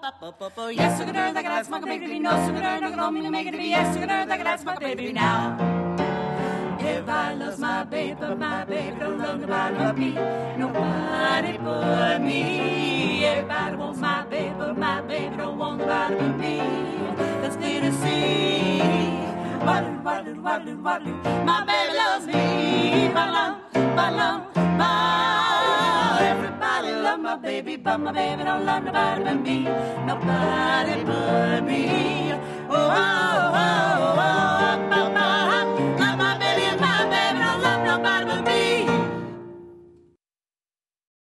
Yes, I can like that's my baby. No, so good, no, no, me make it be. Yes, I can like that's my baby now. Everybody loves my baby don't love nobody but me. Nobody but me. Everybody wants my baby don't want nobody but me. That's clear to see. Waddle. My baby loves me. Everybody loves my baby, but my baby don't love nobody but me. Nobody but me. Oh,